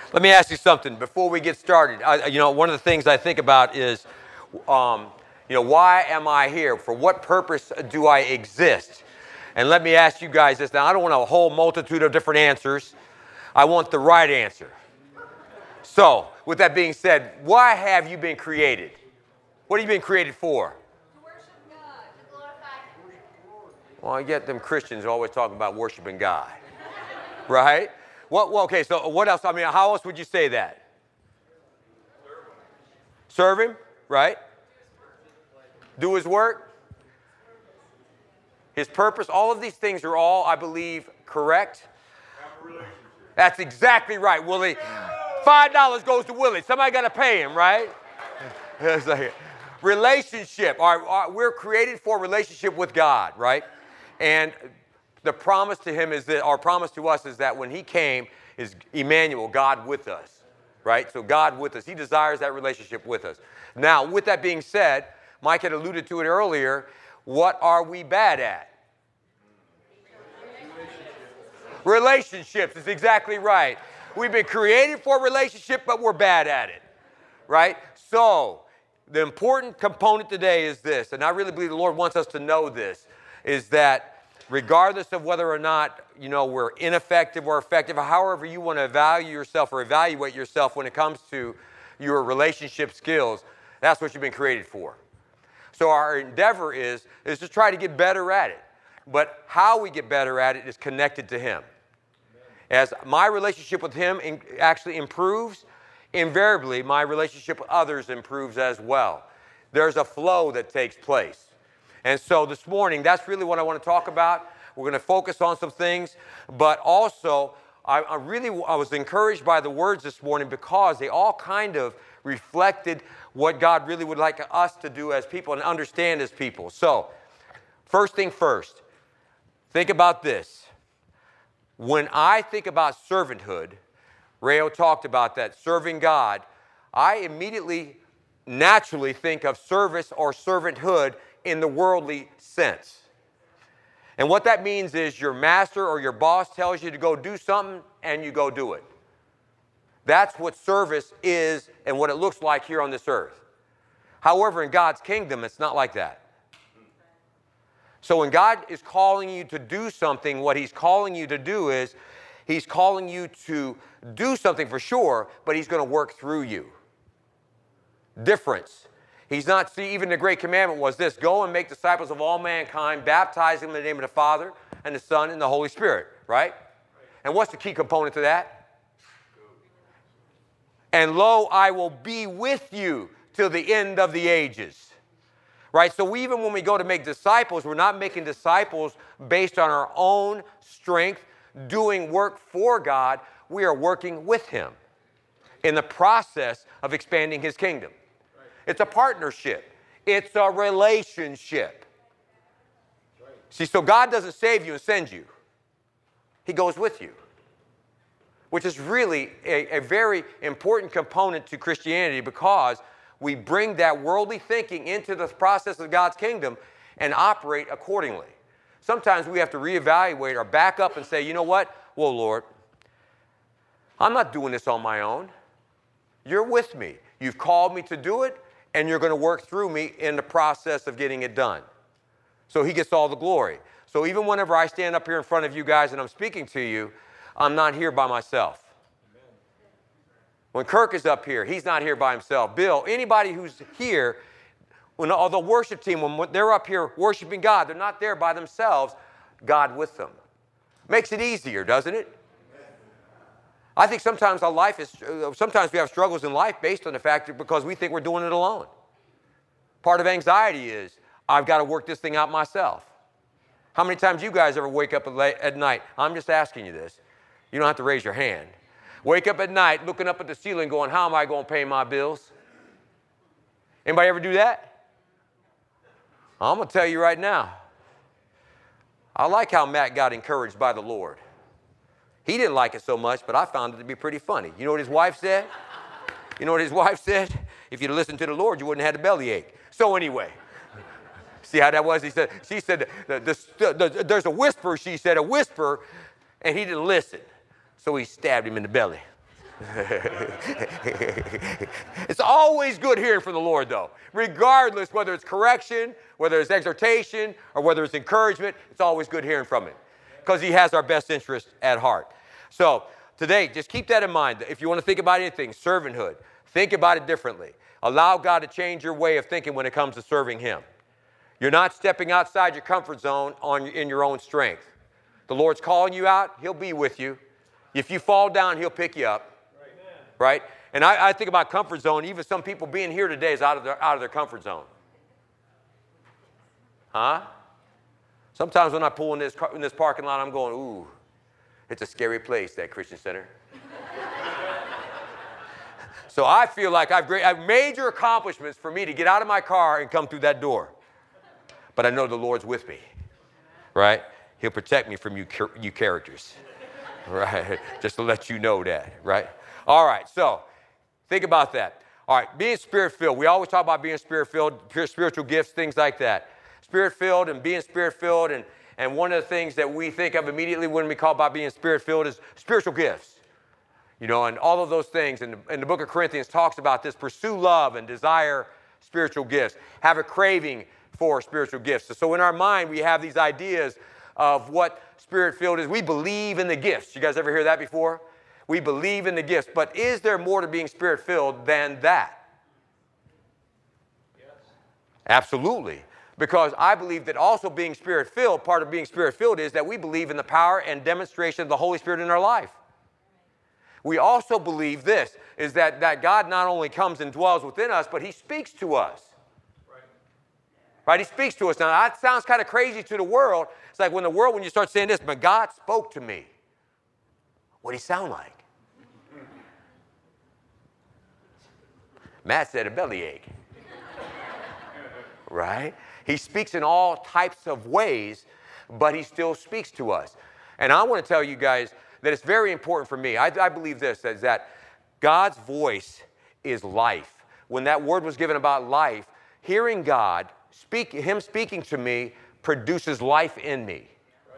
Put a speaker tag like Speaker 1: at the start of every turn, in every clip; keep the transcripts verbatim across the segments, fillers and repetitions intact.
Speaker 1: Let me ask you something before we get started. I, you know, one of the things I think about is, um, you know, why am I here? For what purpose do I exist? And let me ask you guys this. Now, I don't want a whole multitude of different answers. I want the right answer. So, with that being said, why have you been created? What have you been created for?
Speaker 2: To worship God, to glorify Him.
Speaker 1: Well, I get them Christians always talking about worshiping God. Right? What, well, okay, so what else? I mean, how else would you say that? Serve Him, right? Do His work. His purpose. All of these things are all, I believe, correct. That's exactly right, Willie. Five dollars goes to Willie. Somebody got to pay him, right? It's like, relationship. Our, our, we're created for a relationship with God, right? And the promise to Him is that, our promise to us is that when He came, is Emmanuel, God with us, right? So God with us. He desires that relationship with us. Now, with that being said, Mike had alluded to it earlier. What are we bad at? Relationships is exactly right. We've been created for a relationship, but we're bad at it, right? So the important component today is this, and I really believe the Lord wants us to know this, is that regardless of whether or not, you know, we're ineffective or effective, however you want to value yourself or evaluate yourself when it comes to your relationship skills, that's what you've been created for. So our endeavor is, is to try to get better at it. But how we get better at it is connected to Him. As my relationship with Him in, actually improves, invariably my relationship with others improves as well. There's a flow that takes place. And so this morning, that's really what I want to talk about. We're going to focus on some things, but also I, I really I was encouraged by the words this morning because they all kind of reflected what God really would like us to do as people and understand as people. So, first thing first, think about this. When I think about servanthood, Rayo talked about that, serving God, I immediately, naturally think of service or servanthood in the worldly sense. And what that means is your master or your boss tells you to go do something and you go do it. That's what service is and what it looks like here on this earth. However, in God's kingdom, it's not like that. So when God is calling you to do something, what He's calling you to do is He's calling you to do something for sure, but He's going to work through you. Difference. He's not, see, even the great commandment was this, go and make disciples of all mankind, baptize them in the name of the Father and the Son and the Holy Spirit, right? And what's the key component to that? And lo, I will be with you till the end of the ages. Right? So even when we go to make disciples, we're not making disciples based on our own strength, doing work for God. We are working with Him in the process of expanding His kingdom. It's a partnership. It's a relationship. See, so God doesn't save you and send you. He goes with you, which is really a, a very important component to Christianity because we bring that worldly thinking into the process of God's kingdom and operate accordingly. Sometimes we have to reevaluate or back up and say, you know what? Well, Lord, I'm not doing this on my own. You're with me. You've called me to do it, and you're going to work through me in the process of getting it done. So He gets all the glory. So even whenever I stand up here in front of you guys and I'm speaking to you, I'm not here by myself. When Kirk is up here, he's not here by himself. Bill, anybody who's here, when all the worship team, when they're up here worshiping God, they're not there by themselves, God with them. Makes it easier, doesn't it? I think sometimes our life is, sometimes we have struggles in life based on the fact that because we think we're doing it alone. Part of anxiety is, I've got to work this thing out myself. How many times you guys ever wake up at night? I'm just asking you this. You don't have to raise your hand. Wake up at night looking up at the ceiling going, how am I going to pay my bills? Anybody ever do that? I'm going to tell you right now. I like how Matt got encouraged by the Lord. He didn't like it so much, but I found it to be pretty funny. You know what his wife said? You know what his wife said? If you'd listened to the Lord, you wouldn't have had a bellyache. So anyway, see how that was? He said, she said, the, the, the, there's a whisper, she said, a whisper, and he didn't listen. So he stabbed him in the belly. It's always good hearing from the Lord, though. Regardless whether it's correction, whether it's exhortation, or whether it's encouragement, it's always good hearing from Him because He has our best interest at heart. So today, just keep that in mind. If you want to think about anything, servanthood, think about it differently. Allow God to change your way of thinking when it comes to serving Him. You're not stepping outside your comfort zone on, in your own strength. The Lord's calling you out. He'll be with you. If you fall down, He'll pick you up. Right? And I, I think about comfort zone. Even some people being here today is out of their, out of their comfort zone. Huh? Sometimes when I pull in this, in this parking lot, I'm going, ooh, it's a scary place, that Christian Center. So I feel like I've, great, I've major accomplishments for me to get out of my car and come through that door. But I know the Lord's with me, right? He'll protect me from you, you characters, right? Just to let you know that, right? All right, so think about that. All right, being Spirit-filled. We always talk about being Spirit-filled, spiritual gifts, things like that. Spirit-filled and being Spirit-filled, and, and one of the things that we think of immediately when we call about being Spirit-filled is spiritual gifts. You know, and all of those things, and the, and the book of Corinthians talks about this. Pursue love and desire spiritual gifts. Have a craving for spiritual gifts. So in our mind, we have these ideas of what Spirit-filled is. We believe in the gifts. You guys ever hear that before? We believe in the gifts, but is there more to being Spirit-filled than that? Yes. Absolutely. Because I believe that also being Spirit-filled, part of being Spirit-filled is that we believe in the power and demonstration of the Holy Spirit in our life. We also believe this, is that, that God not only comes and dwells within us, but He speaks to us. Right. Right? He speaks to us. Now, that sounds kind of crazy to the world. It's like when the world, when you start saying this, but God spoke to me. What did He sound like? Matt said a bellyache. Right? He speaks in all types of ways, but He still speaks to us. And I want to tell you guys that it's very important for me. I, I believe this, is that God's voice is life. When that word was given about life, hearing God, speak, Him speaking to me, produces life in me.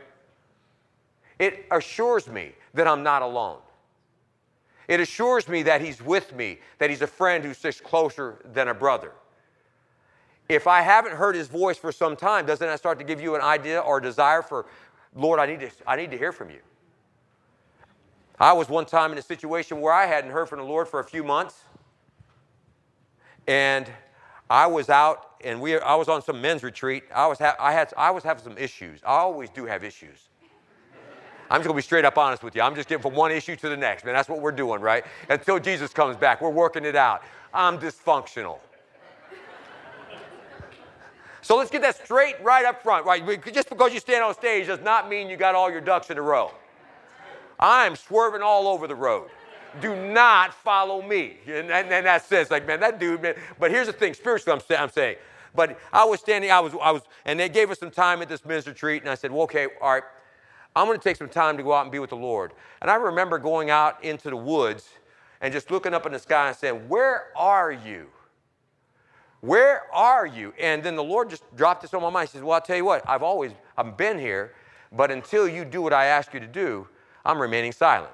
Speaker 1: It assures me that I'm not alone. It assures me that He's with me, that He's a friend who sticks closer than a brother. If I haven't heard His voice for some time, doesn't that start to give you an idea or a desire for, Lord, I need to, I need to hear from You? I was one time in a situation where I hadn't heard from the Lord for a few months. And I was out, and we, I was on some men's retreat. I was, ha- I, had, I was having some issues. I always do have issues. I'm just going to be straight up honest with you. I'm just getting from one issue to the next, man. That's what we're doing, right? Until Jesus comes back. We're working it out. I'm dysfunctional. So let's get that straight right up front, right? Just because you stand on stage does not mean you got all your ducks in a row. I'm swerving all over the road. Do not follow me. And, and, and that says, like, man, that dude, man. But here's the thing, spiritually, I'm, I'm saying. But I was standing, I was, I was, and they gave us some time at this men's retreat, and I said, well, okay, all right. I'm going to take some time to go out and be with the Lord. And I remember going out into the woods and just looking up in the sky and saying, where are You? Where are You? And then the Lord just dropped this on my mind. He says, well, I'll tell you what, I've always, I've been here, but until you do what I ask you to do, I'm remaining silent.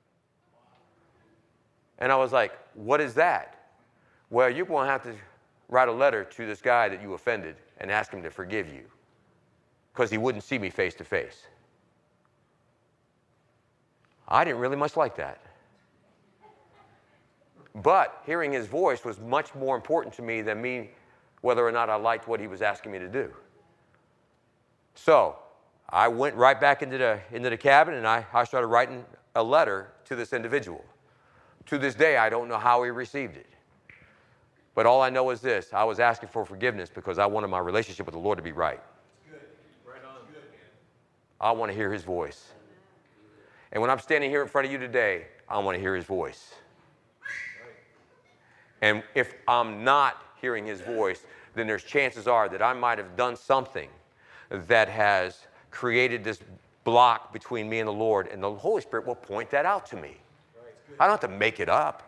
Speaker 1: And I was like, what is that? Well, you're going to have to write a letter to this guy that you offended and ask him to forgive you because he wouldn't see me face to face. I didn't really much like that. But hearing his voice was much more important to me than me whether or not I liked what he was asking me to do. So I went right back into the, into the cabin, and I, I started writing a letter to this individual. To this day, I don't know how he received it. But all I know is this. I was asking for forgiveness because I wanted my relationship with the Lord to be right. Good. Right on. Good. I want to hear His voice. And when I'm standing here in front of you today, I want to hear His voice. And if I'm not hearing His voice, then there's chances are that I might have done something that has created this block between me and the Lord, and the Holy Spirit will point that out to me. I don't have to make it up.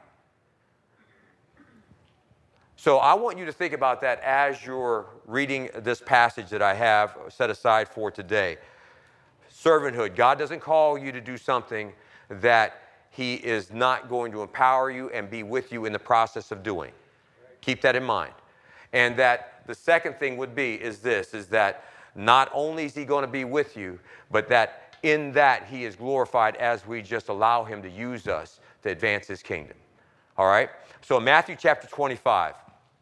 Speaker 1: So I want you to think about that as you're reading this passage that I have set aside for today. Servanthood. God doesn't call you to do something that he is not going to empower you and be with you in the process of doing. Keep that in mind. And that the second thing would be is this, is that not only is he going to be with you, but that in that he is glorified as we just allow him to use us to advance his kingdom. All right? So in Matthew chapter twenty-five,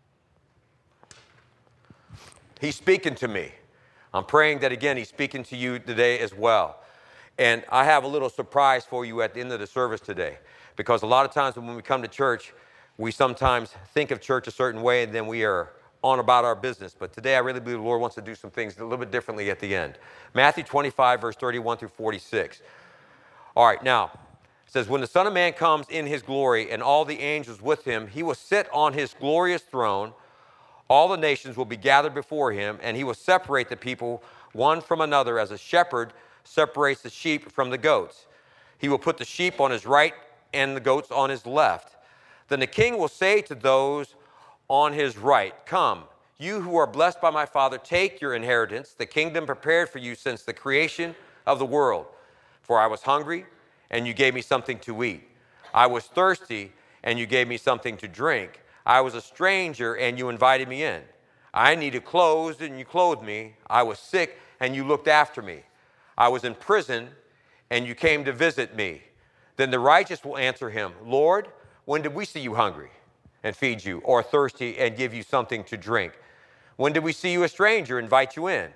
Speaker 1: he's speaking to me. I'm praying that, again, he's speaking to you today as well. And I have a little surprise for you at the end of the service today, because a lot of times when we come to church, we sometimes think of church a certain way, and then we are on about our business. But today I really believe the Lord wants to do some things a little bit differently at the end. Matthew twenty-five, verse thirty-one through forty-six. All right, now, it says, when the Son of Man comes in his glory and all the angels with him, he will sit on his glorious throne. All the nations will be gathered before him, and he will separate the people one from another as a shepherd separates the sheep from the goats. He will put the sheep on his right and the goats on his left. Then the king will say to those on his right, come, you who are blessed by my Father, take your inheritance, the kingdom prepared for you since the creation of the world. For I was hungry, and you gave me something to eat. I was thirsty, and you gave me something to drink. I was a stranger, and you invited me in. I needed clothes, and you clothed me. I was sick, and you looked after me. I was in prison, and you came to visit me. Then the righteous will answer him, Lord, when did we see you hungry and feed you, or thirsty and give you something to drink? When did we see you a stranger, invite you in,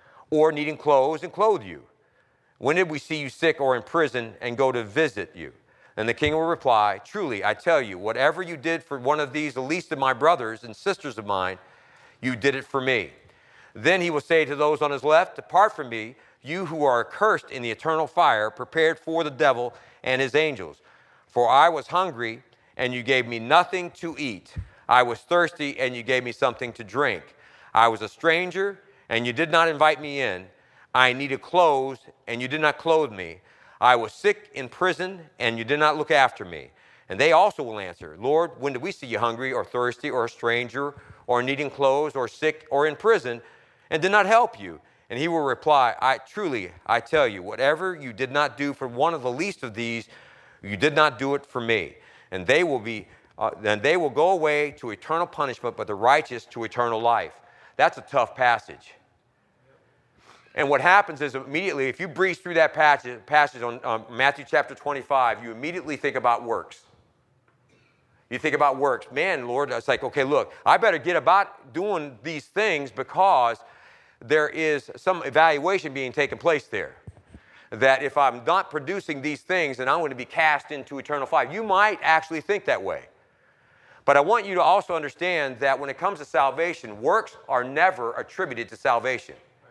Speaker 1: or needing clothes and clothe you? When did we see you sick or in prison and go to visit you? And the king will reply, truly, I tell you, whatever you did for one of these, the least of my brothers and sisters of mine, you did it for me. Then he will say to those on his left, depart from me, you who are accursed in the eternal fire, prepared for the devil and his angels. For I was hungry, and you gave me nothing to eat. I was thirsty, and you gave me something to drink. I was a stranger, and you did not invite me in. I needed clothes, and you did not clothe me. I was sick in prison, and you did not look after me. And they also will answer, Lord, when did we see you hungry or thirsty or a stranger or needing clothes or sick or in prison and did not help you? And he will reply, I truly, I tell you, whatever you did not do for one of the least of these, you did not do it for me. And they will be, uh, then they will go away to eternal punishment, but the righteous to eternal life. That's a tough passage. And what happens is immediately, if you breeze through that passage, passage on um, Matthew chapter twenty-five, you immediately think about works. You think about works. Man, Lord, it's like, okay, look, I better get about doing these things because there is some evaluation being taken place there. That if I'm not producing these things, then I'm going to be cast into eternal fire. You might actually think that way. But I want you to also understand that when it comes to salvation, works are never attributed to salvation.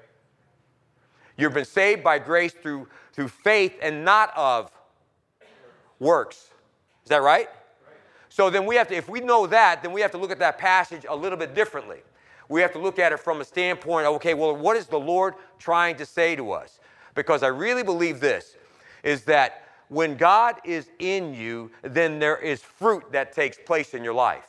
Speaker 1: You've been saved by grace through, through faith and not of works. Is that right? So then we have to, if we know that, then we have to look at that passage a little bit differently. We have to look at it from a standpoint of, okay, well, what is the Lord trying to say to us? Because I really believe this, is that when God is in you, then there is fruit that takes place in your life.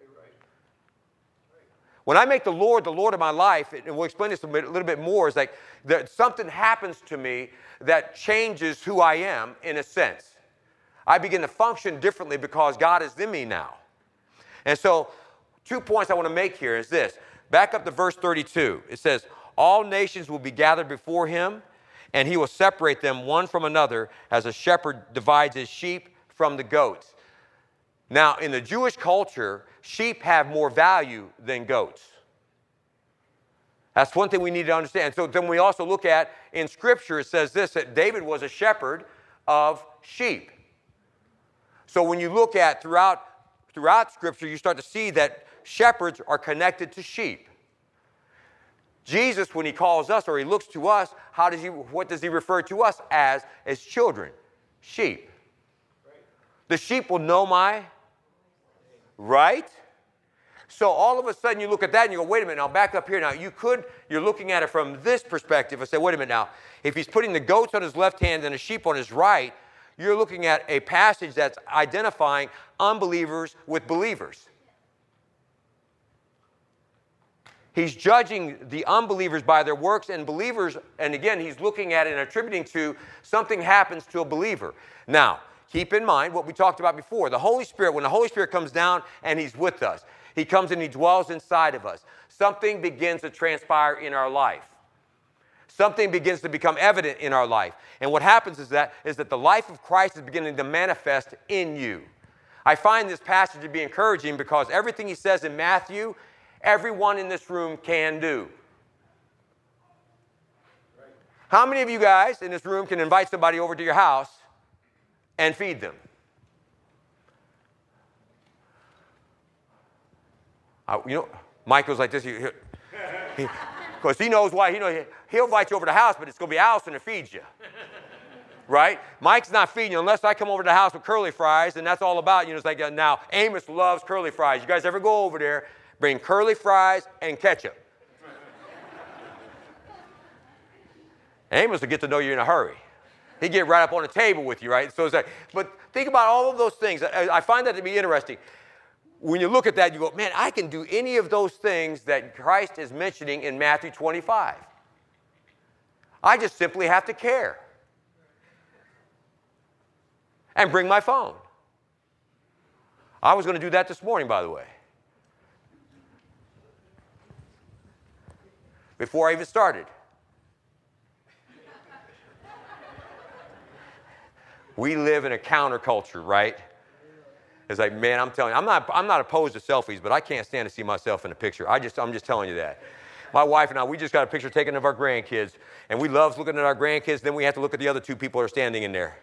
Speaker 1: When I make the Lord the Lord of my life, and we'll explain this a, bit, a little bit more, is like that something happens to me that changes who I am in a sense. I begin to function differently because God is in me now. And so two points I want to make here is this. Back up to verse thirty-two. It says, all nations will be gathered before him, and he will separate them one from another as a shepherd divides his sheep from the goats. Now, in the Jewish culture, sheep have more value than goats. That's one thing we need to understand. So then we also look at, in Scripture, it says this, that David was a shepherd of sheep. So when you look at throughout, throughout Scripture, you start to see that shepherds are connected to sheep. Jesus, when he calls us or he looks to us, how does he, what does he refer to us as? As children, sheep. The sheep will know my, right? So all of a sudden you look at that and you go, wait a minute, now back up here. Now you could, you're looking at it from this perspective and say, wait a minute now, if he's putting the goats on his left hand and the sheep on his right, you're looking at a passage that's identifying unbelievers with believers. He's judging the unbelievers by their works, and believers, and again, he's looking at it and attributing to something happens to a believer. Now, keep in mind what we talked about before. The Holy Spirit, when the Holy Spirit comes down and he's with us, he comes and he dwells inside of us. Something begins to transpire in our life. Something begins to become evident in our life. And what happens is that, is that the life of Christ is beginning to manifest in you. I find this passage to be encouraging because everything he says in Matthew, everyone in this room can do. How many of you guys in this room can invite somebody over to your house and feed them? I, you know, Mike goes like this. He, he, Because he knows why. He knows, he'll invite you over to the house, but it's going to be Allison that feeds you. Right? Mike's not feeding you unless I come over to the house with curly fries, and that's all about, you know, it's like, uh, now, Amos loves curly fries. You guys ever go over there, bring curly fries and ketchup. Amos will get to know you in a hurry. He'd get right up on the table with you, right? So it's like, but think about all of those things. I, I find that to be interesting. When you look at that, you go, man, I can do any of those things that Christ is mentioning in Matthew twenty-five. I just simply have to care. And bring my phone. I was going to do that this morning, by the way. Before I even started. We live in a counterculture, right? It's like, man, I'm telling you, I'm not, I'm not opposed to selfies, but I can't stand to see myself in a picture. I just, I'm just telling you that. My wife and I, we just got a picture taken of our grandkids, and we love looking at our grandkids, then we have to look at the other two people that are standing in there.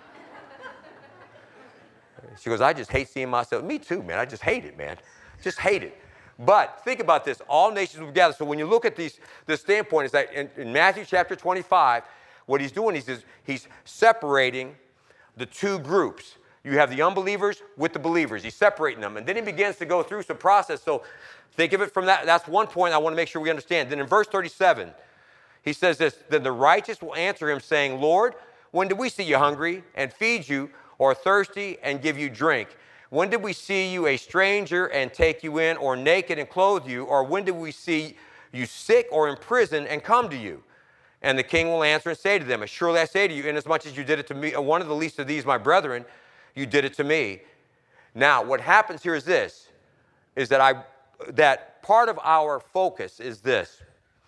Speaker 1: She goes, I just hate seeing myself. Me too, man. I just hate it, man. Just hate it. But think about this. All nations will gather. So when you look at these, this standpoint, is that in, in Matthew chapter twenty-five, what he's doing is he's, he's separating the two groups. You have the unbelievers with the believers. He's separating them. And then he begins to go through some process. So think of it from that. That's one point I want to make sure we understand. Then in verse thirty-seven, he says this, then the righteous will answer him saying, Lord, when did we see you hungry and feed you, or thirsty and give you drink? When did we see you a stranger and take you in, or naked and clothe you? Or when did we see you sick or in prison and come to you? And the king will answer and say to them, surely I say to you, inasmuch as you did it to me, one of the least of these, my brethren, you did it to me. Now, what happens here is this, is that I, that part of our focus is this.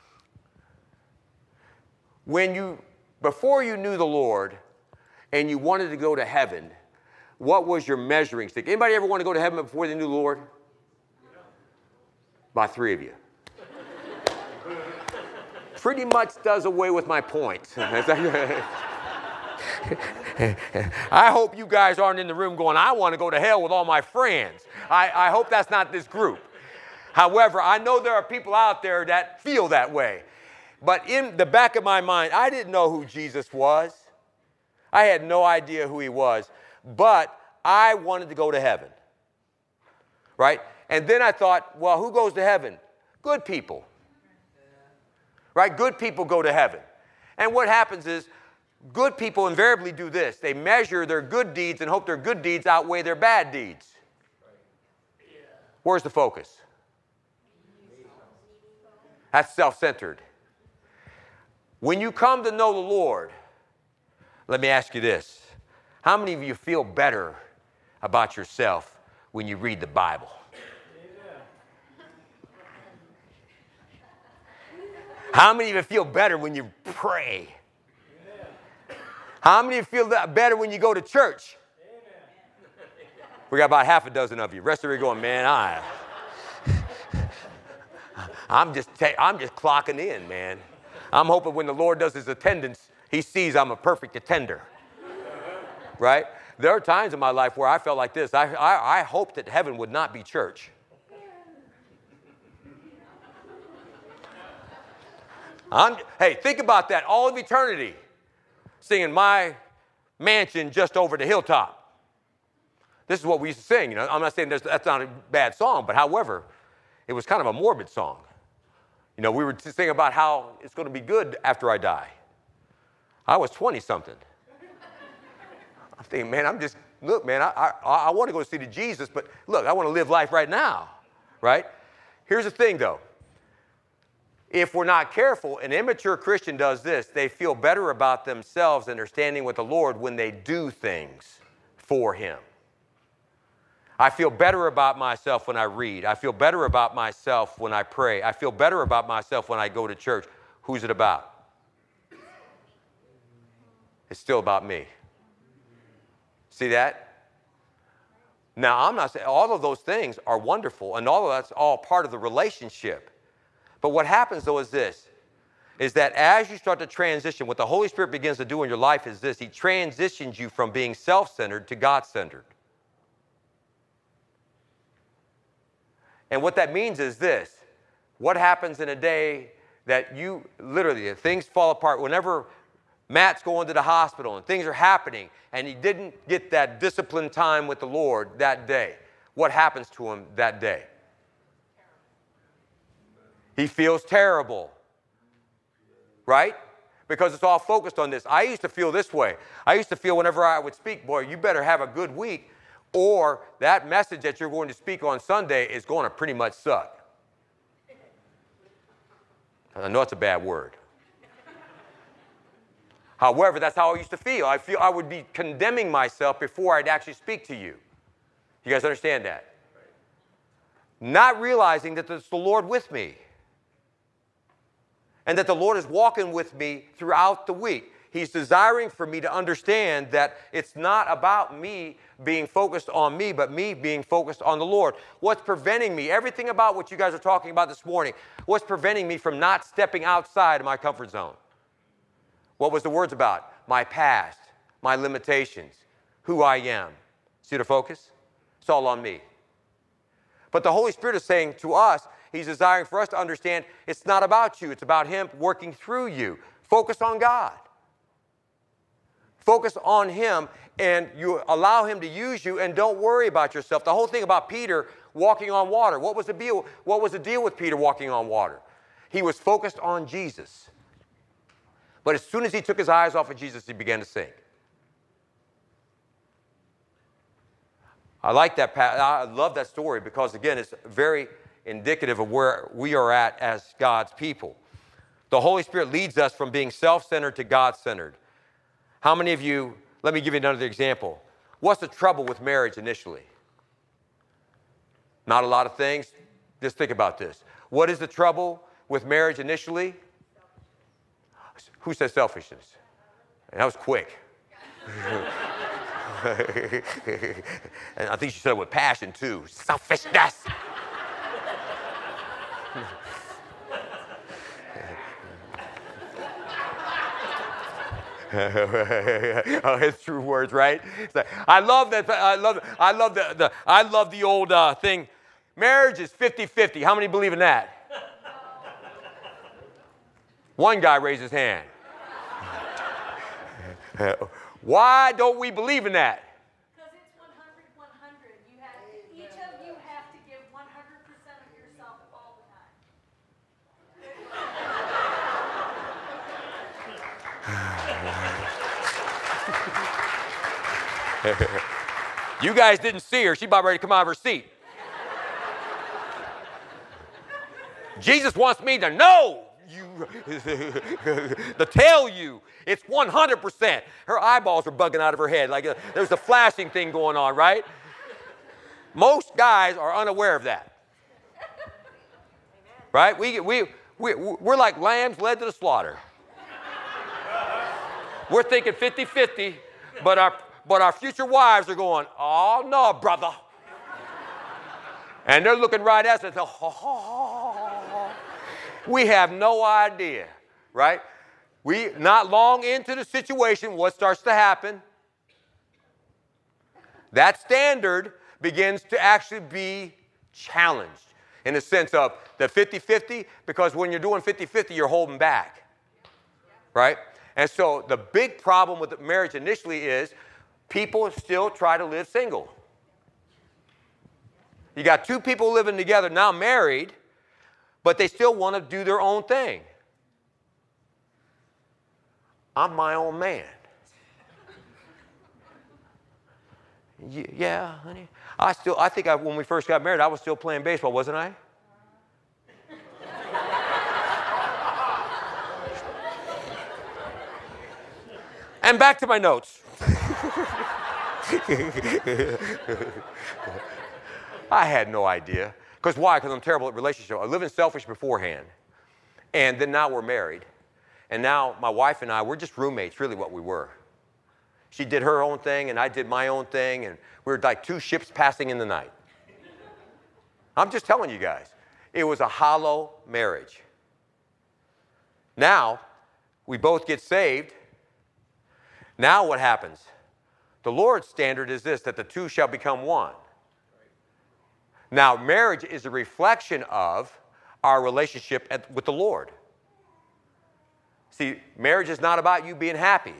Speaker 1: When you, before you knew the Lord and you wanted to go to heaven, what was your measuring stick? Anybody ever want to go to heaven before they knew the Lord? About three of you. Pretty much does away with my point. I hope you guys aren't in the room going, I want to go to hell with all my friends. I, I hope that's not this group. However, I know there are people out there that feel that way. But in the back of my mind, I didn't know who Jesus was. I had no idea who he was. But I wanted to go to heaven. Right? And then I thought, well, who goes to heaven? Good people. Right? Good people go to heaven. And what happens is, good people invariably do this. They measure their good deeds and hope their good deeds outweigh their bad deeds. Where's the focus? That's self-centered. When you come to know the Lord, let me ask you this. How many of you feel better about yourself when you read the Bible? How many of you feel better when you pray? How many of you feel better when you go to church? We got about half a dozen of you. The rest of you are going, man, I, I'm just, ta- I'm just clocking in, man. I'm hoping when the Lord does his attendance, he sees I'm a perfect attender. Right? There are times in my life where I felt like this. I, I, I hoped that heaven would not be church. I'm, hey, think about that. All of eternity. Singing My Mansion Just Over the Hilltop. This is what we used to sing. You know, I'm not saying that's not a bad song, but however, it was kind of a morbid song. You know, we were singing about how it's going to be good after I die. I was twenty-something. I'm thinking, man, I'm just, look, man, I, I, I want to go see the Jesus, but look, I want to live life right now, right? Here's the thing, though. If we're not careful, an immature Christian does this. They feel better about themselves and their standing with the Lord when they do things for him. I feel better about myself when I read. I feel better about myself when I pray. I feel better about myself when I go to church. Who's it about? It's still about me. See that? Now, I'm not saying all of those things are wonderful, and all of that's all part of the relationship. But what happens, though, is this, is that as you start to transition, what the Holy Spirit begins to do in your life is this. He transitions you from being self-centered to God-centered. And what that means is this. What happens in a day that you literally, things fall apart, whenever Matt's going to the hospital and things are happening and he didn't get that disciplined time with the Lord that day, what happens to him that day? He feels terrible, right? Because it's all focused on this. I used to feel this way. I used to feel whenever I would speak, boy, you better have a good week, or that message that you're going to speak on Sunday is going to pretty much suck. I know it's a bad word. However, that's how I used to feel. I feel I would be condemning myself before I'd actually speak to you. You guys understand that? Not realizing that it's the Lord with me. And that the Lord is walking with me throughout the week. He's desiring for me to understand that it's not about me being focused on me, but me being focused on the Lord. What's preventing me, everything about what you guys are talking about this morning, what's preventing me from not stepping outside of my comfort zone? What was the words about? My past, my limitations, who I am. See the focus? It's all on me. But the Holy Spirit is saying to us, He's desiring for us to understand it's not about you. It's about Him working through you. Focus on God. Focus on Him, and you allow Him to use you, and don't worry about yourself. The whole thing about Peter walking on water, what was the deal, what was the deal with Peter walking on water? He was focused on Jesus. But as soon as he took his eyes off of Jesus, he began to sink. I like that. I love that story because, again, it's very indicative of where we are at as God's people. The Holy Spirit leads us from being self-centered to God-centered. How many of you, let me give you another example. What's the trouble with marriage initially? Not a lot of things. Just think about this. What is the trouble with marriage initially? Who said selfishness? That was quick. And I think she said it with passion too. Selfishness. Oh, it's true words, right? Like, I love that. I love. I love the. the I love the old uh, thing. Marriage is fifty-fifty. How many believe in that? One guy raised his hand. Why don't we believe in that?
Speaker 2: Because it's one hundred one hundred. You have, each of you have to give one hundred percent of yourself all the time.
Speaker 1: You guys didn't see her. She's about ready to come out of her seat. Jesus wants me to know you, to tell you it's one hundred percent. Her eyeballs are bugging out of her head. Like a, there's a flashing thing going on, right? Most guys are unaware of that. Right? We, we, we, we're like lambs led to the slaughter. We're thinking fifty-fifty, but our, but our future wives are going, oh, no, brother. And they're looking right at us and say, oh. We have no idea, right? We, not long into the situation, what starts to happen? That standard begins to actually be challenged in the sense of the fifty-fifty, because when you're doing fifty-fifty, you're holding back, right? And so the big problem with marriage initially is people still try to live single. You got two people living together, now married, but they still want to do their own thing. I'm my own man. Yeah, honey. I still, I think I, when we first got married, I was still playing baseball, wasn't I? And back to my notes. I had no idea. Because why? Because I'm terrible at relationships. I live in selfish beforehand. And then now we're married. And now my wife and I, we're just roommates, really what we were. She did her own thing, and I did my own thing, and we were like two ships passing in the night. I'm just telling you guys. It was a hollow marriage. Now, we both get saved. Now what happens? The Lord's standard is this, that the two shall become one. Now, marriage is a reflection of our relationship at, with the Lord. See, marriage is not about you being happy.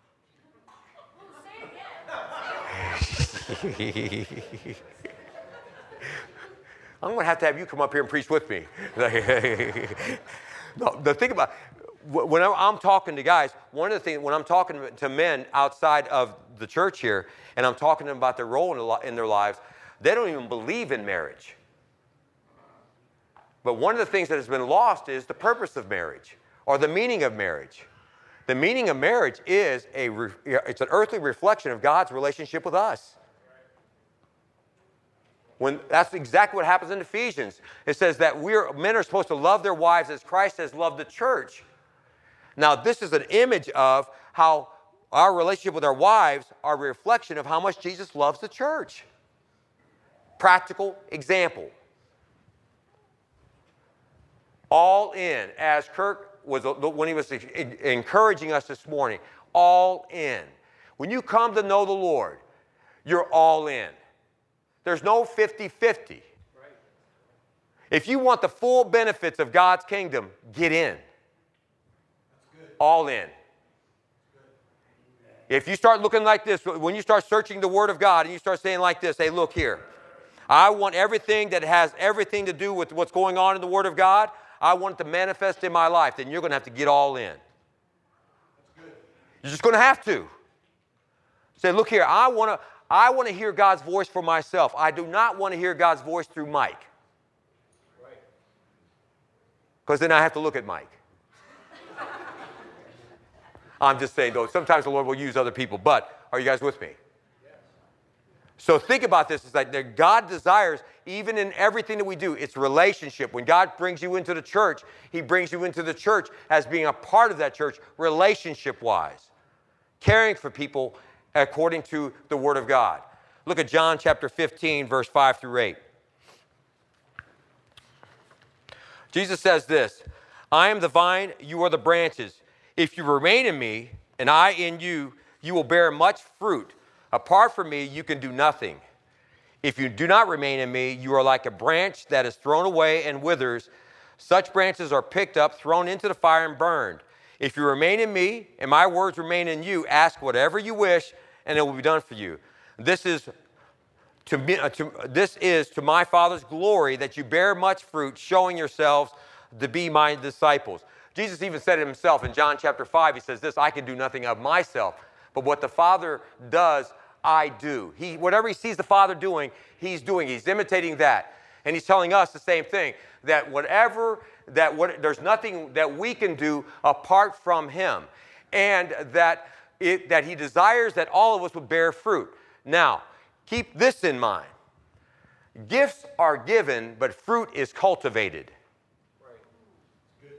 Speaker 1: I'm going to have to have you come up here and preach with me. No, the thing about, when I'm talking to guys, one of the things, when I'm talking to men outside of the church here, and I'm talking to them about their role in their lives, they don't even believe in marriage. But one of the things that has been lost is the purpose of marriage, or the meaning of marriage. The meaning of marriage is a, it's an earthly reflection of God's relationship with us. When, that's exactly what happens in Ephesians. It says that we're, men are supposed to love their wives as Christ has loved the church. Now, this is an image of how our relationship with our wives are a reflection of how much Jesus loves the church. Practical example. All in, as Kirk was, when he was encouraging us this morning, all in. When you come to know the Lord, you're all in. There's no fifty-fifty. Right. If you want the full benefits of God's kingdom, get in. All in. If you start looking like this, when you start searching the Word of God and you start saying like this, hey, look here. I want everything that has everything to do with what's going on in the Word of God, I want it to manifest in my life, then you're going to have to get all in. You're just going to have to. Say, look here, I want to I want to hear God's voice for myself. I do not want to hear God's voice through Mike. Because then I have to look at Mike. I'm just saying, though, sometimes the Lord will use other people. But are you guys with me? Yes. So think about this. It's like that God desires, even in everything that we do, it's relationship. When God brings you into the church, He brings you into the church as being a part of that church, relationship-wise. Caring for people according to the Word of God. Look at John chapter fifteen, verse five through eight. Jesus says this, I am the vine, you are the branches. If you remain in me, and I in you, you will bear much fruit. Apart from me, you can do nothing. If you do not remain in me, you are like a branch that is thrown away and withers. Such branches are picked up, thrown into the fire, and burned. If you remain in me, and my words remain in you, ask whatever you wish, and it will be done for you. This is to, me, uh, to this is to my Father's glory that you bear much fruit, showing yourselves to be my disciples. Jesus even said it himself in John chapter five. He says this, I can do nothing of myself, but what the Father does, I do. He, whatever he sees the Father doing, he's doing. He's imitating that. And he's telling us the same thing, that whatever, that what, there's nothing that we can do apart from him. And that It, that he desires that all of us would bear fruit. Now, keep this in mind. Gifts are given, but fruit is cultivated. Right. Good.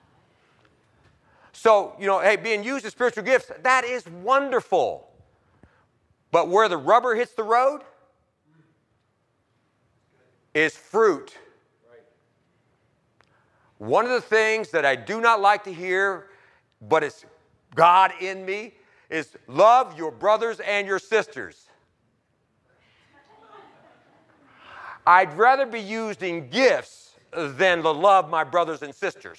Speaker 1: So, you know, hey, being used as spiritual gifts, that is wonderful. But where the rubber hits the road is fruit. Right. One of the things that I do not like to hear, but it's God in me, is love your brothers and your sisters. I'd rather be used in gifts than to love my brothers and sisters.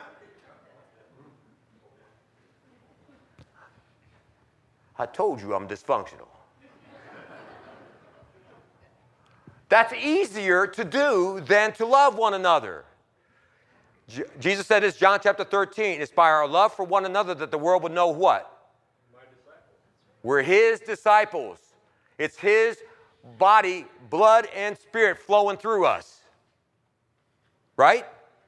Speaker 1: I told you I'm dysfunctional. That's easier to do than to love one another. J- Jesus said this, John chapter thirteen, it's by our love for one another that the world would know what? We're his disciples. It's his body, blood, and spirit flowing through us. Right?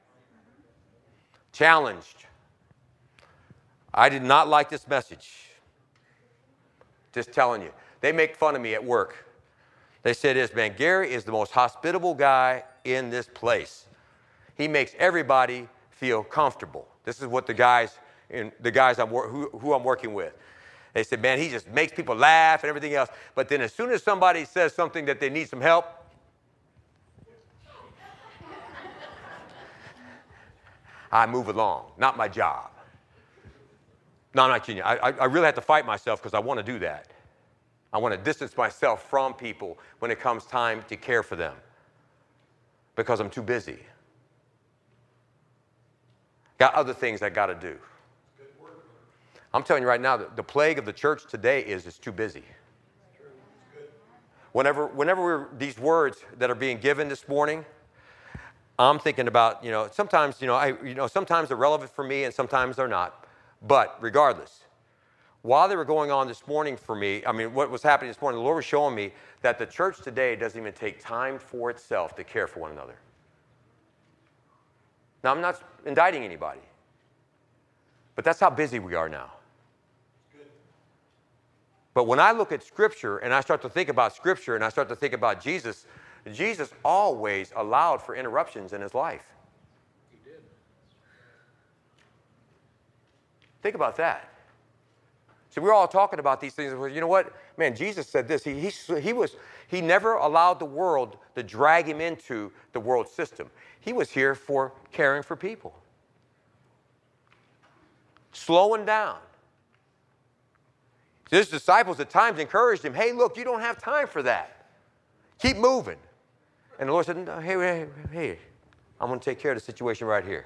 Speaker 1: Challenged. I did not like this message. Just telling you. They make fun of me at work. They say this, man, Gary is the most hospitable guy in this place. He makes everybody feel comfortable. This is what the guys, in, the guys I'm, who, who I'm working with. They said, man, he just makes people laugh and everything else. But then as soon as somebody says something that they need some help, I move along. Not my job. No, I'm not kidding you. I, I really have to fight myself because I want to do that. I want to distance myself from people when it comes time to care for them because I'm too busy. Got other things I got to do. I'm telling you right now, the plague of the church today is it's too busy. Whenever, whenever we're, these words that are being given this morning, I'm thinking about, you know, sometimes, you know, I, you know, sometimes they're relevant for me and sometimes they're not. But regardless, while they were going on this morning for me, I mean, what was happening this morning, the Lord was showing me that the church today doesn't even take time for itself to care for one another. Now, I'm not indicting anybody, but that's how busy we are now. But when I look at Scripture and I start to think about Scripture and I start to think about Jesus, Jesus always allowed for interruptions in his life. He did. Think about that. So we're all talking about these things. You know what? Man, Jesus said this. He, he, he, was, he never allowed the world to drag him into the world system. He was here for caring for people. Slowing down. His disciples at times encouraged him, hey, look, you don't have time for that. Keep moving. And the Lord said, no, hey, hey, hey, I'm going to take care of the situation right here.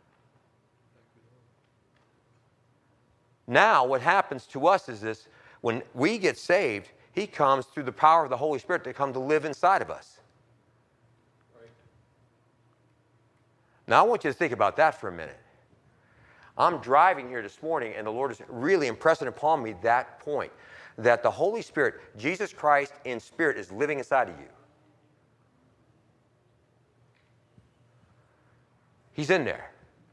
Speaker 1: Now, what happens to us is this, when we get saved, he comes through the power of the Holy Spirit to come to live inside of us. Right. Now, I want you to think about that for a minute. I'm driving here this morning, and the Lord is really impressing upon me that point, that the Holy Spirit, Jesus Christ in spirit, is living inside of you. He's in there.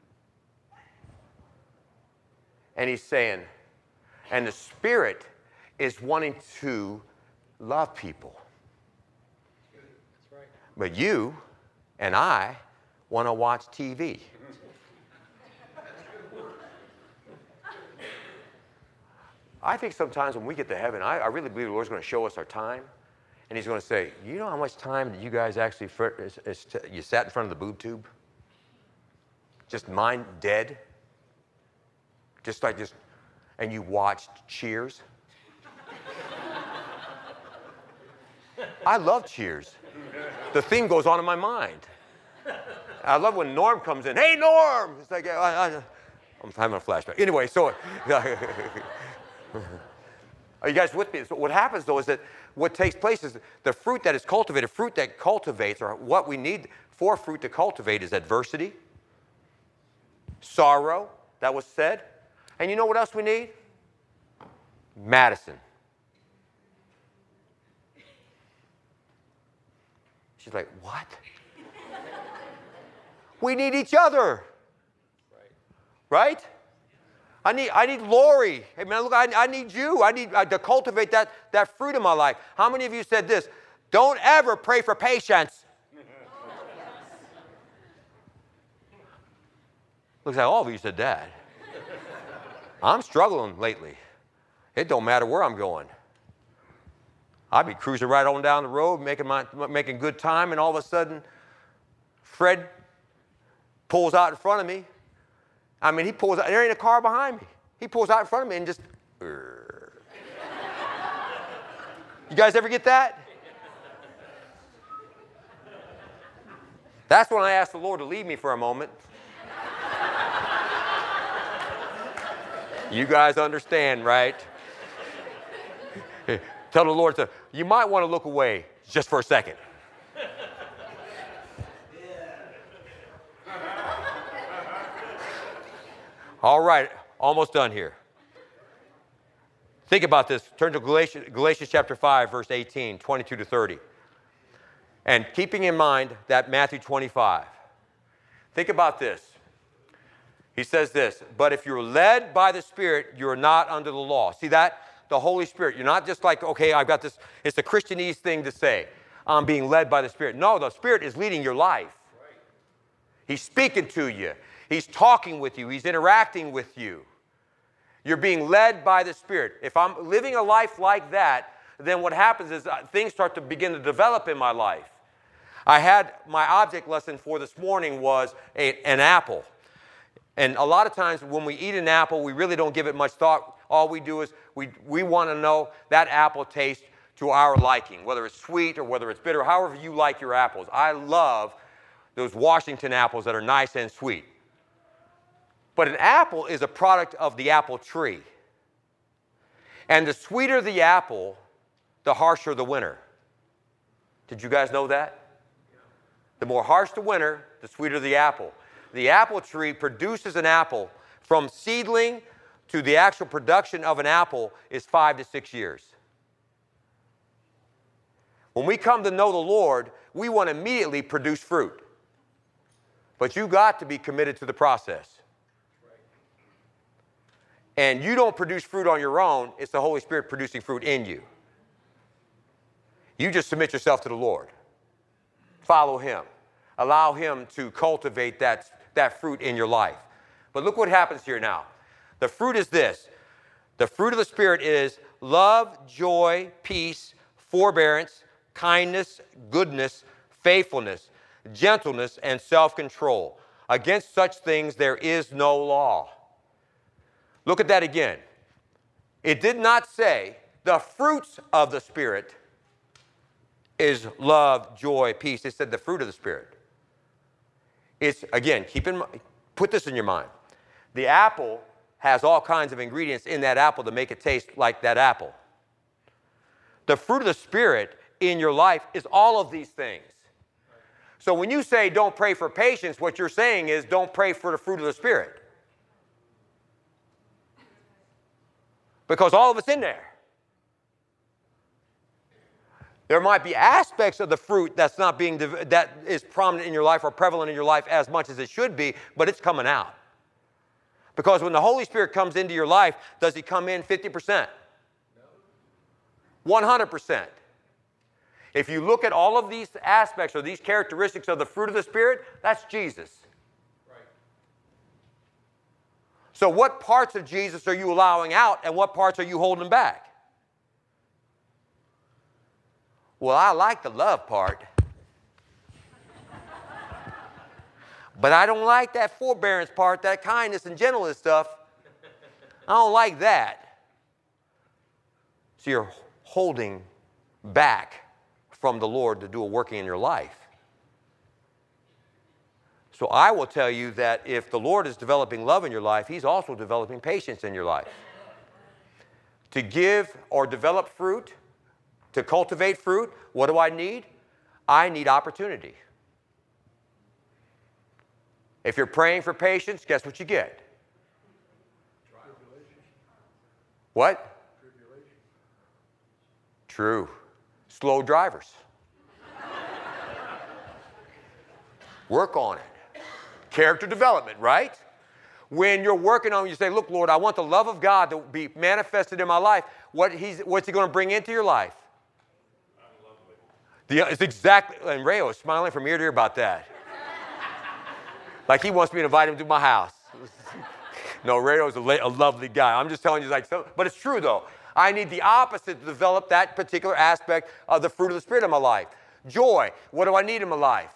Speaker 1: And he's saying, and the Spirit is wanting to love people. That's right. But you and I want to watch T V. I think sometimes when we get to heaven, I, I really believe the Lord's going to show us our time. And he's going to say, you know how much time that you guys actually, fr- is, is t- you sat in front of the boob tube? Just mind dead? Just like just, and you watched Cheers? I love Cheers. The theme goes on in my mind. I love when Norm comes in. Hey, Norm! It's like, I, I, I'm having a flashback. Anyway, so... Are you guys with me? So what happens, though, is that what takes place is the fruit that is cultivated, fruit that cultivates, or what we need for fruit to cultivate is adversity, sorrow, that was said. And you know what else we need? Madison. She's like, what? We need each other. Right? Right? I need, I need Lori. Hey, man, look, I, I need you. I need uh, to cultivate that, that fruit in my life. How many of you said this? Don't ever pray for patience. Looks like all of you said that. I'm struggling lately. It don't matter where I'm going. I'll be cruising right on down the road, making, my, making good time, and all of a sudden, Fred pulls out in front of me. I mean, he pulls out, there ain't a car behind me. He pulls out in front of me and just, Urgh. You guys ever get that? That's when I asked the Lord to leave me for a moment. You guys understand, right? Tell the Lord to, you might want to look away just for a second. All right, almost done here. Think about this. Turn to Galatians, Galatians chapter five, verse eighteen, twenty-two to thirty. And keeping in mind that Matthew twenty-five. Think about this. He says this, but if you're led by the Spirit, you're not under the law. See that? the Holy Spirit. You're not just like, okay, I've got this, it's a Christianese thing to say. I'm being led by the Spirit. No, the Spirit is leading your life. He's speaking to you. He's talking with you. He's interacting with you. You're being led by the Spirit. If I'm living a life like that, then what happens is uh, things start to begin to develop in my life. I had my object lesson for this morning was a, an apple. And a lot of times when we eat an apple, we really don't give it much thought. All we do is we, we want to know that apple taste to our liking, whether it's sweet or whether it's bitter, however you like your apples. I love those Washington apples that are nice and sweet. But an apple is a product of the apple tree. And the sweeter the apple, the harsher the winter. Did you guys know that? The more harsh the winter, the sweeter the apple. The apple tree produces an apple from seedling to the actual production of an apple is five to six years. When we come to know the Lord, we want to immediately produce fruit. But you've got to be committed to the process. And you don't produce fruit on your own. It's the Holy Spirit producing fruit in you. You just submit yourself to the Lord. Follow Him. Allow Him to cultivate that, that fruit in your life. But look what happens here now. The fruit is this. The fruit of the Spirit is love, joy, peace, forbearance, kindness, goodness, faithfulness, gentleness, and self-control. Against such things there is no law. Look at that again. It did not say the fruits of the Spirit is love, joy, peace. It said the fruit of the Spirit. It's, again, keep in mind, put this in your mind. The apple has all kinds of ingredients in that apple to make it taste like that apple. The fruit of the Spirit in your life is all of these things. So when you say don't pray for patience, what you're saying is don't pray for the fruit of the Spirit. Because all of it's in there. There might be aspects of the fruit that's not being, that is prominent in your life or prevalent in your life as much as it should be, but it's coming out. Because when the Holy Spirit comes into your life, does He come in fifty percent? one hundred percent. If you look at all of these aspects or these characteristics of the fruit of the Spirit, that's Jesus. Right. So what parts of Jesus are you allowing out and what parts are you holding back? Well, I like the love part. But I don't like that forbearance part, that kindness and gentleness stuff. I don't like that. So you're holding back from the Lord to do a working in your life. So I will tell you that if the Lord is developing love in your life, He's also developing patience in your life. To give or develop fruit, to cultivate fruit, what do I need? I need opportunity. If you're praying for patience, guess what you get? Tribulation. What? Tribulation. True. Slow drivers. Work on it. Character development, right? When you're working on it, you say, look, Lord, I want the love of God to be manifested in my life. What he's, what's He going to bring into your life? The, it's exactly, and Rayo is smiling from ear to ear about that. Like he wants me to invite him to my house. No, Rayo's a, a lovely guy. I'm just telling you, like, so, but it's true though. I need the opposite to develop that particular aspect of the fruit of the Spirit in my life. Joy. What do I need in my life?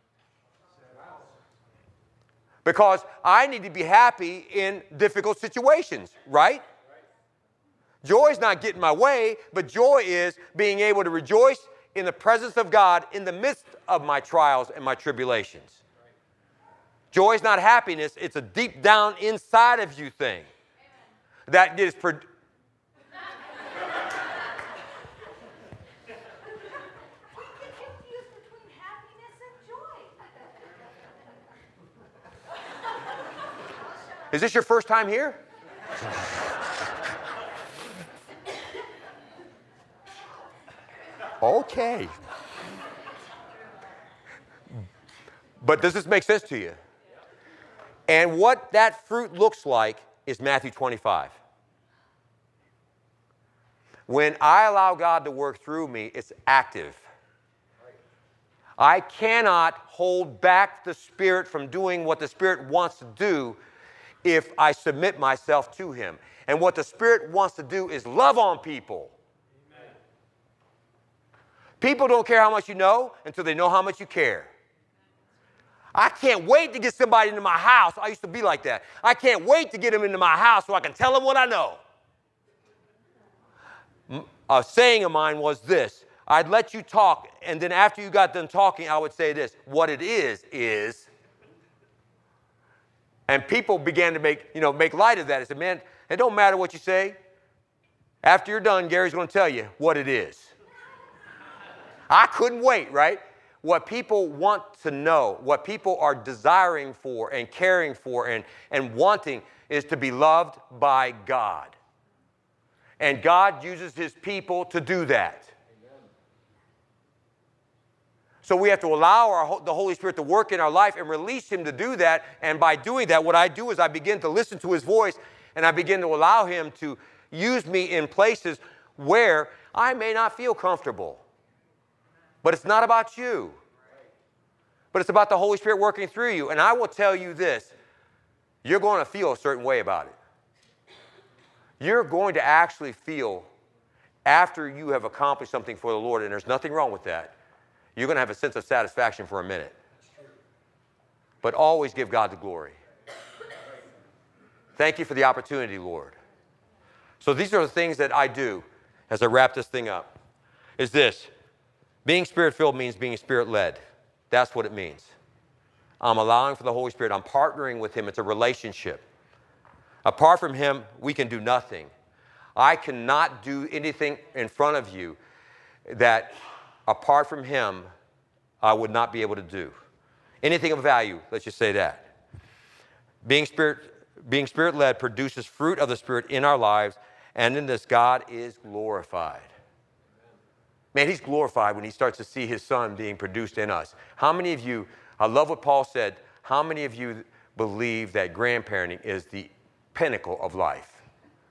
Speaker 1: Because I need to be happy in difficult situations, right? Joy is not getting my way, but joy is being able to rejoice in the presence of God in the midst of my trials and my tribulations. Joy is not happiness. It's a deep down inside of you thing. That is... Pro- Is this your first time here? Okay. But does this make sense to you? And what that fruit looks like is Matthew twenty-five. When I allow God to work through me, it's active. I cannot hold back the Spirit from doing what the Spirit wants to do if I submit myself to Him. And what the Spirit wants to do is love on people. Amen. People don't care how much you know until they know how much you care. I can't wait to get somebody into my house. I used to be like that. I can't wait to get them into my house so I can tell them what I know. A saying of mine was this: I'd let you talk, and then after you got done talking, I would say this: what it is, is. And people began to make, you know, make light of that. I said, man, it don't matter what you say. After you're done, Gary's going to tell you what it is. I couldn't wait, right? What people want to know, what people are desiring for and caring for and, and wanting is to be loved by God. And God uses His people to do that. Amen. So we have to allow our, the Holy Spirit to work in our life and release Him to do that. And by doing that, what I do is I begin to listen to His voice, and I begin to allow Him to use me in places where I may not feel comfortable. But it's not about you. But it's about the Holy Spirit working through you. And I will tell you this: you're going to feel a certain way about it. You're going to actually feel, after you have accomplished something for the Lord, and there's nothing wrong with that, you're going to have a sense of satisfaction for a minute. But always give God the glory. Thank you for the opportunity, Lord. So these are the things that I do as I wrap this thing up. Is this: being Spirit-filled means being Spirit-led. That's what it means. I'm allowing for the Holy Spirit. I'm partnering with Him. It's a relationship. Apart from Him, we can do nothing. I cannot do anything in front of you that, apart from Him, I would not be able to do. Anything of value, let's just say that. Being Spirit, being Spirit-led produces fruit of the Spirit in our lives, and in this, God is glorified. Man, He's glorified when He starts to see His Son being produced in us. How many of you, I love what Paul said, how many of you believe that grandparenting is the pinnacle of life?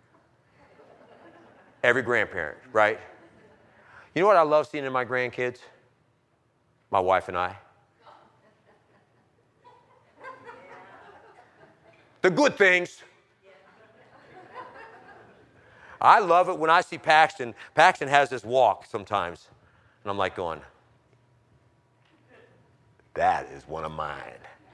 Speaker 1: Every grandparent, right? You know what I love seeing in my grandkids? My wife and I. The good things. I love it when I see Paxton. Paxton has this walk sometimes, and I'm like going, that is one of mine.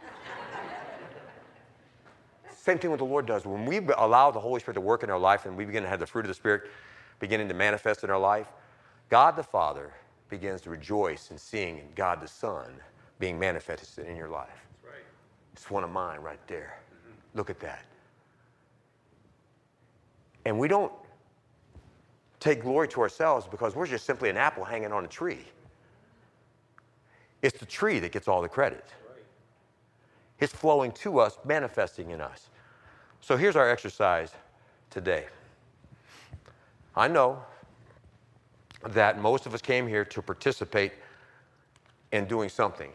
Speaker 1: Same thing what the Lord does. When we allow the Holy Spirit to work in our life and we begin to have the fruit of the Spirit beginning to manifest in our life, God the Father begins to rejoice in seeing God the Son being manifested in your life. That's right. It's one of mine right there. Mm-hmm. Look at that. And we don't take glory to ourselves because we're just simply an apple hanging on a tree. It's the tree that gets all the credit. Right. It's flowing to us, manifesting in us. So here's our exercise today. I know that most of us came here to participate in doing something.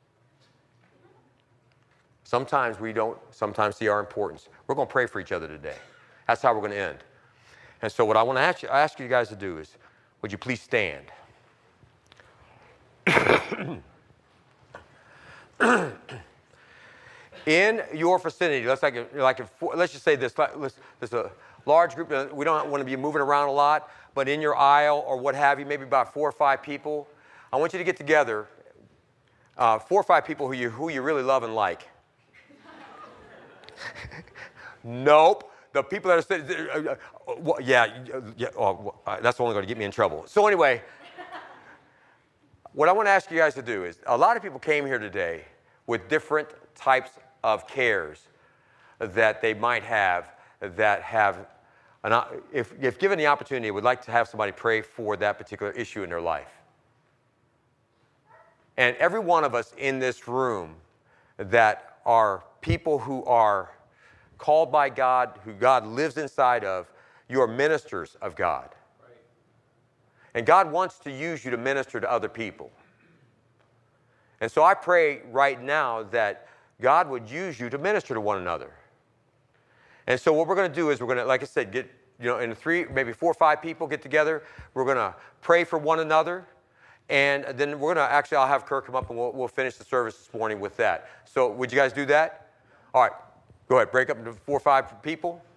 Speaker 1: Sometimes we don't sometimes see our importance. We're going to pray for each other today. That's how we're going to end. And so what I want to ask you, ask you guys to do is, would you please stand? In your vicinity, let's like, a, like a, let's just say this, let's, there's a large group, we don't want to be moving around a lot, but in your aisle or what have you, maybe about four or five people, I want you to get together, uh, four or five people who you, who you really love and like. Nope. The people that are sitting, uh, uh, well, yeah, yeah oh, uh, that's only going to get me in trouble. So anyway, what I want to ask you guys to do is, a lot of people came here today with different types of cares that they might have that have, an, if, if given the opportunity, would like to have somebody pray for that particular issue in their life. And every one of us in this room that are people who are called by God, who God lives inside of, you are ministers of God. Right. And God wants to use you to minister to other people. And so I pray right now that God would use you to minister to one another. And so what we're going to do is we're going to, like I said, get you know, in three, maybe four or five people get together. We're going to pray for one another. And then we're going to, actually, I'll have Kirk come up and we'll, we'll finish the service this morning with that. So would you guys do that? All right. Go ahead. Break up into four or five people.